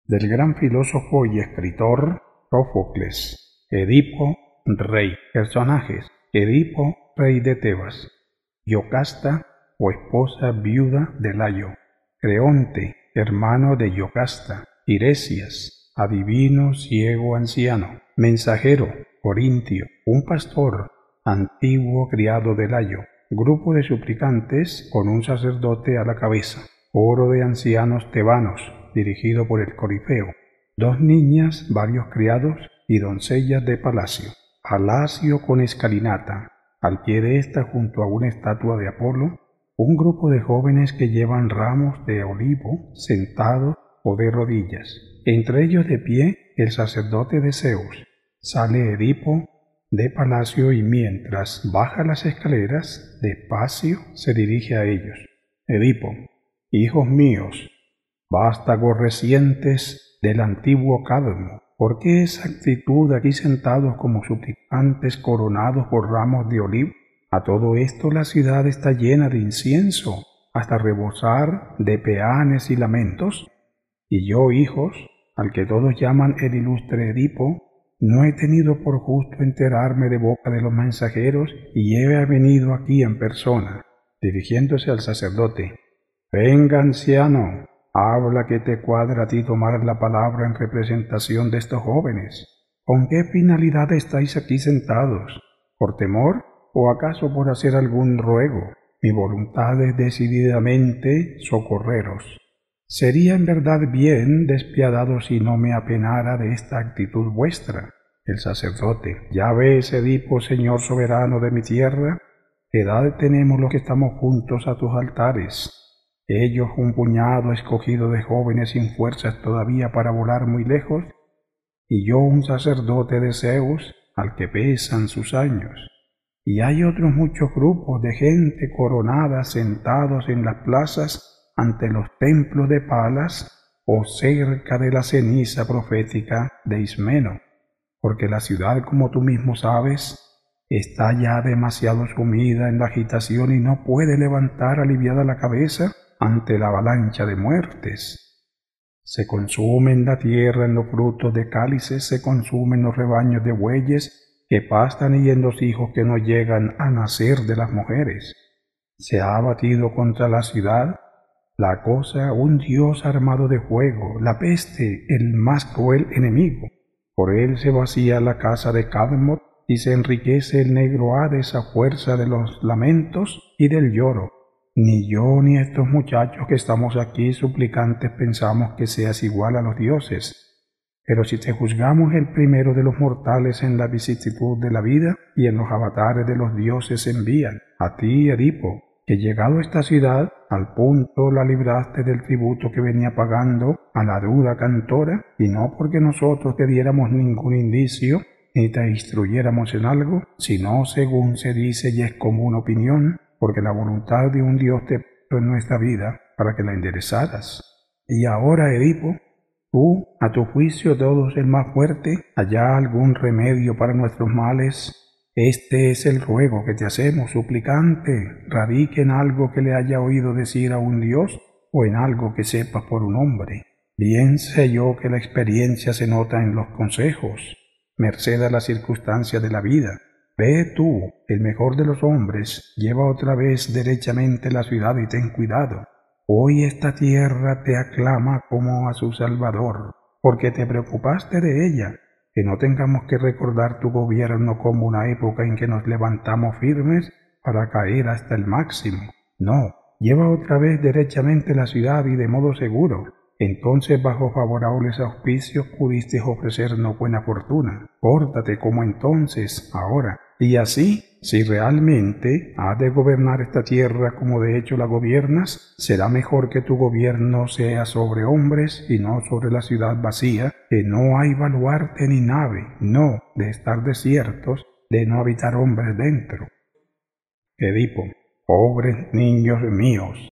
del gran filósofo y escritor Sófocles. Edipo, rey. Personajes: Edipo, rey de Tebas; Yocasta, o esposa viuda de Layo; Creonte, hermano de Yocasta; Tiresias, adivino ciego anciano; Mensajero, corintio, un pastor, antiguo criado de Layo; grupo de suplicantes con un sacerdote a la cabeza; coro de ancianos tebanos, dirigido por el corifeo; dos niñas, varios criados y doncellas de palacio; palacio con escalinata; al pie de ésta, junto a una estatua de Apolo, un grupo de jóvenes que llevan ramos de olivo, sentados o de rodillas; entre ellos de pie el sacerdote de Zeus. Sale Edipo de palacio y mientras baja las escaleras, despacio se dirige a ellos. Edipo: hijos míos, vástagos recientes del antiguo Cadmo, ¿por qué esa actitud aquí sentados como suplicantes coronados por ramos de olivo? A todo esto la ciudad está llena de incienso, hasta rebosar de peanes y lamentos. Y yo, hijos, al que todos llaman el ilustre Edipo, no he tenido por justo enterarme de boca de los mensajeros y he venido aquí en persona. Dirigiéndose al sacerdote: venga, anciano, habla, que te cuadra a ti tomar la palabra en representación de estos jóvenes. ¿Con qué finalidad estáis aquí sentados? ¿Por temor o acaso por hacer algún ruego? Mi voluntad es decididamente socorreros. Sería en verdad bien despiadado si no me apenara de esta actitud vuestra. El sacerdote: ya ves, Edipo, señor soberano de mi tierra, ¿qué edad tenemos los que estamos juntos a tus altares? Ellos un puñado escogido de jóvenes sin fuerzas todavía para volar muy lejos, y yo un sacerdote de Zeus al que pesan sus años. Y hay otros muchos grupos de gente coronada sentados en las plazas ante los templos de Palas o cerca de la ceniza profética de Ismeno, porque la ciudad, como tú mismo sabes, está ya demasiado sumida en la agitación y no puede levantar aliviada la cabeza ante la avalancha de muertes. Se consumen la tierra en los frutos de cálices, se consumen los rebaños de bueyes que pastan y en los hijos que no llegan a nacer de las mujeres. Se ha abatido contra la ciudad la cosa un dios armado de fuego, la peste, el más cruel enemigo. Por él se vacía la casa de Cadmo y se enriquece el negro Hades a fuerza de los lamentos y del lloro. Ni yo ni estos muchachos que estamos aquí suplicantes pensamos que seas igual a los dioses. Pero si te juzgamos el primero de los mortales en la vicisitud de la vida y en los avatares de los dioses envían, a ti, Edipo, que llegado a esta ciudad, al punto la libraste del tributo que venía pagando a la dura cantora, y no porque nosotros te diéramos ningún indicio, ni te instruyéramos en algo, sino según se dice y es común opinión, porque la voluntad de un Dios te puso en nuestra vida para que la enderezaras. Y ahora, Edipo, tú, a tu juicio todos el más fuerte, ¿haya algún remedio para nuestros males? Este es el ruego que te hacemos, suplicante. Radique en algo que le haya oído decir a un Dios o en algo que sepas por un hombre. Bien sé yo que la experiencia se nota en los consejos, merced a las circunstancias de la vida. Ve tú, el mejor de los hombres, lleva otra vez derechamente la ciudad y ten cuidado. Hoy esta tierra te aclama como a su Salvador, porque te preocupaste de ella. Que no tengamos que recordar tu gobierno como una época en que nos levantamos firmes para caer hasta el máximo. No, lleva otra vez derechamente la ciudad y de modo seguro. Entonces bajo favorables auspicios pudiste ofrecernos buena fortuna. Pórtate como entonces, ahora. Y así, si realmente has de gobernar esta tierra como de hecho la gobiernas, será mejor que tu gobierno sea sobre hombres y no sobre la ciudad vacía, que no hay baluarte ni nave, no, de estar desiertos, de no habitar hombres dentro. Edipo: pobres niños míos,